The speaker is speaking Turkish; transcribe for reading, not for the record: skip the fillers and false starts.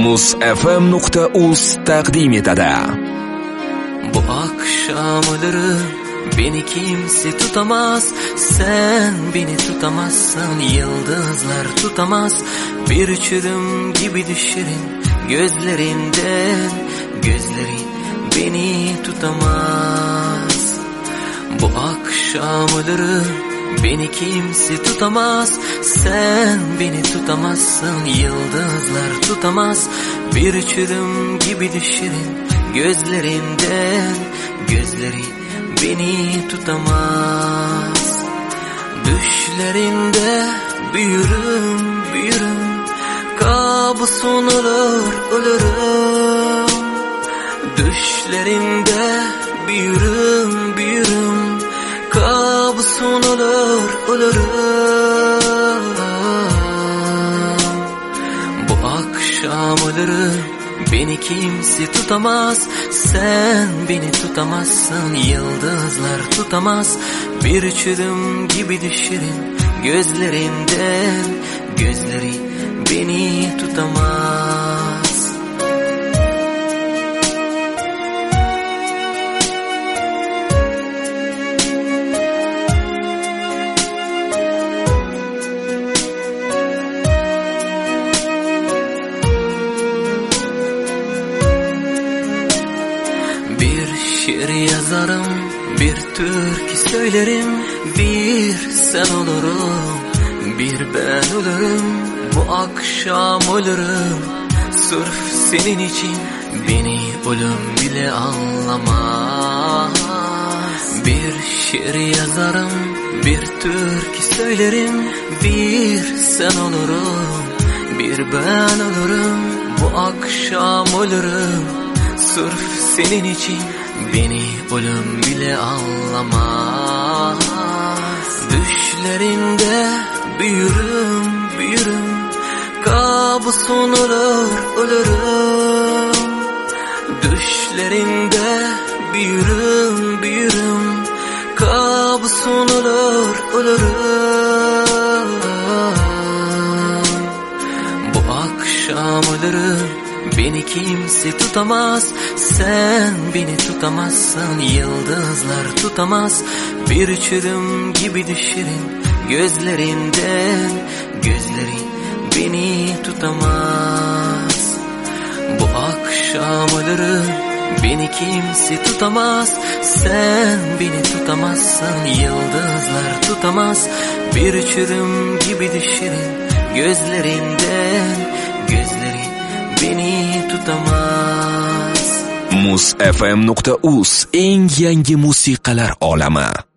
muzfm.uz taqdim etadi. Bu akşam ölürüm, beni kimse tutamaz. Sen beni tutamazsın, yıldızlar tutamaz. Bir çürüm gibi düşerim gözlerinden, gözlerin beni tutamaz. Bu akşam ölürüm, beni kimse tutamaz. Sen beni tutamazsın, yıldızlar tutamaz. Bir çürüm gibi düşerim gözlerinden, gözlerin beni tutamaz. Düşlerinde büyürüm, büyürüm, kabusun olur ölürüm. Düşlerinde büyürüm, büyürüm, kabusun olur ölürüm. Bu akşam ölürüm, beni kimse tutamaz. Sen beni tutamazsın, yıldızlar tutamaz. Bir çürüm gibi düşerim gözlerinden, gözlerin beni tutamaz. Şiir yazarım, bir türkü söylerim. Bir sen olurum, bir ben ölürüm. Bu akşam ölürüm, sırf senin için. Beni ölüm bile anlamaz. Bir şiir yazarım, bir türkü söylerim. Bir sen olurum, bir ben ölürüm. Bu akşam ölürüm, sırf senin için. Beni ölüm bile anlamaz. Düşlerinde büyürüm, büyürüm, kabusun olur ölürüm. Düşlerinde büyürüm, büyürüm, kabusun olur ölürüm. Bu akşam ölürüm, beni kimse tutamaz. Sen beni tutamazsın, yıldızlar tutamaz. Bir çürüm gibi düşerim gözlerinden, gözlerin beni tutamaz. Bu akşam ölürüm, beni kimse tutamaz. Sen beni tutamazsın, yıldızlar tutamaz. Bir çürüm gibi düşerim gözlerinden, gözlerin beni tutamaz. muzfm.uz eng yangi musiqalar olami.